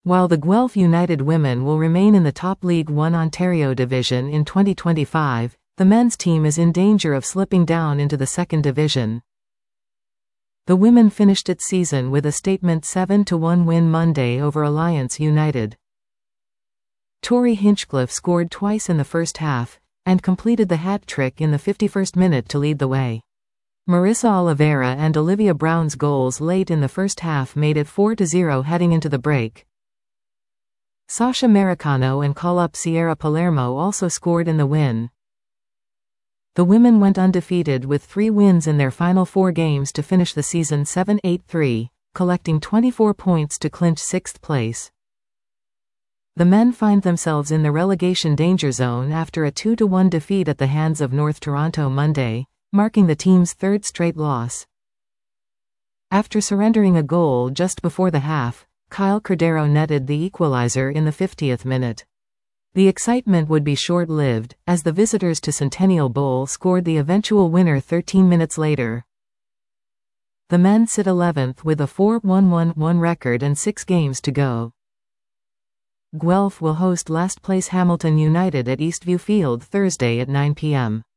While the Guelph United women will remain in the top League One Ontario division in 2025, the men's team is in danger of slipping down into the second division. The women finished its season with a statement 7-1 win Monday over Alliance United. Tori Hinchcliffe scored twice in the first half, and completed the hat-trick in the 51st minute to lead the way. Marissa Oliveira and Olivia Brown's goals late in the first half made it 4-0 heading into the break. Sasha Maricano and call-up Sierra Palermo also scored in the win. The women went undefeated with 3 wins in their final 4 games to finish the season 7-8-3, collecting 24 points to clinch 6th place. The men find themselves in the relegation danger zone after a 2-1 defeat at the hands of North Toronto Monday, marking the team's 3rd straight loss. After surrendering a goal just before the half, Kyle Cordero netted the equalizer in the 50th minute. The excitement would be short-lived, as the visitors to Centennial Bowl scored the eventual winner 13 minutes later. The men sit 11th with a 4-1-1-1 record and 6 games to go. Guelph will host last-place Hamilton United at Eastview Field Thursday at 9 p.m.